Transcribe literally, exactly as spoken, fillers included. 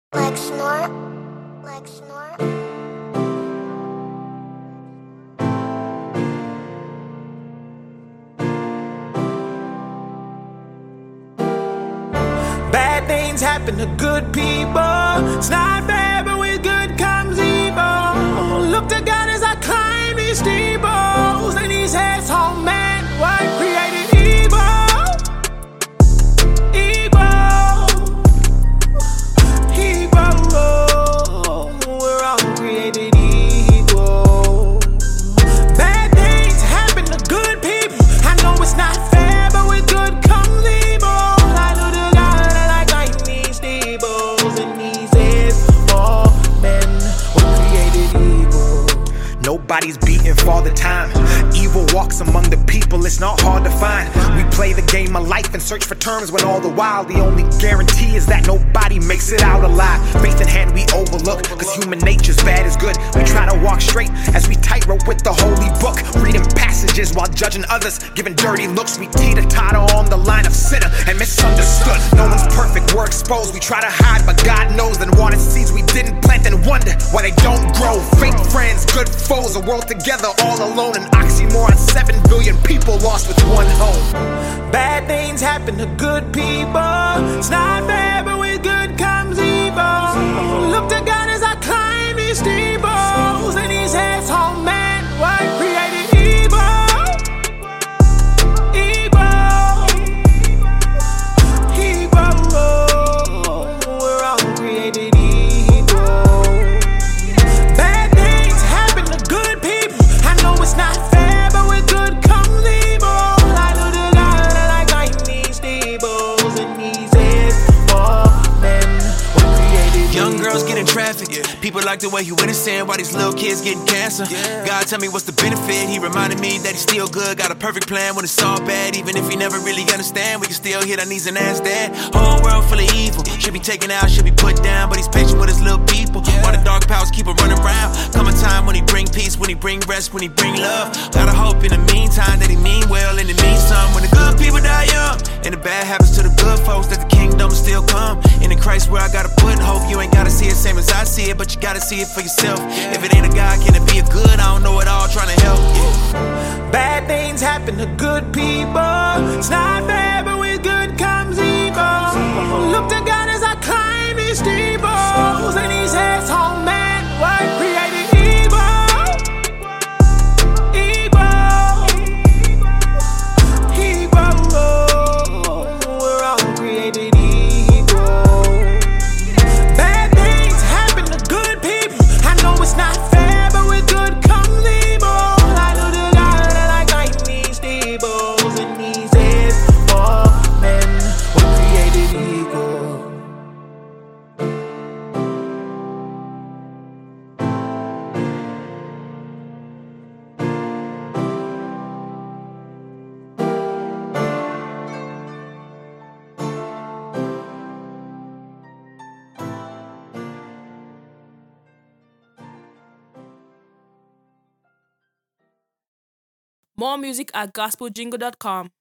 Like snort, like snort. Bad things happen to good people. It's not fair, but with good comes evil. Look to God as I climb these steeples, and He says, "Oh man, what created evil? Evil, evil. We're all created equal. Bad things happen to good people. I know it's not fair, but with good comes evil. I look to God and I climb these steeples, and He says, all men were created equal." Nobody's beaten for the time. Evil walks among the people, it's not hard to find. We play the game of life and search for terms when all the while the only guarantee is that nobody makes it out alive. Faith in hand we overlook, cause human nature's bad is good. We try to walk straight as we tightrope with the holy book, reading passages while judging others, giving dirty looks. We teeter-totter on the line of sinner and misunderstood. No one's perfect, we're exposed. We try to hide, but God knows. Then water seeds we didn't plant and wonder why they don't grow. Fake friends, good foes, a world together all alone. An oxymoron, seven billion people lost with one home. Bad things happen to good people. It's not fair, but with good comes evil. Look to God as I climb these steeples, and He says, "Oh man, what created evil? Evil, evil. We're all created equal. Bad things happen to good people. I know it's not fair, but with good comes evil. I look to God and I climb these steeples, and He says, all men were created Young equal. girls get in traffic. People like the way you innocent, while these little kids getting cancer. God tell me what's the benefit. He reminded me that He's still good. Got a perfect plan when it's all bad. Even if we never really understand, we can still hit our knees and ask Dad. Whole world full of evil. Should be taken out, should be put down, but He's patient with His little people. While the dark powers keep on running around. Come a time when He bring peace, when He bring rest, when He bring love. Gotta hope in the meantime that He mean well and it means something. When the good people die young and the bad happens to the good folks, that the kingdom still come. In the Christ where I gotta put hope. You ain't gotta see it same as I see it, but you gotta see it for yourself. If it ain't a God, can it be a good? I don't know it all, trying to help. Yeah. Bad things happen to good people. It's not fair, but with good comes evil. Look to God as I climb these steeples, and He says, "Oh man, what created evil? Evil, evil. We're all created equal. Bad things happen to good people. I know it's not fair, but with good comes evil. I look to God and I climb these steeples, and He says, all men were created equal. More music at gospel jingle dot com.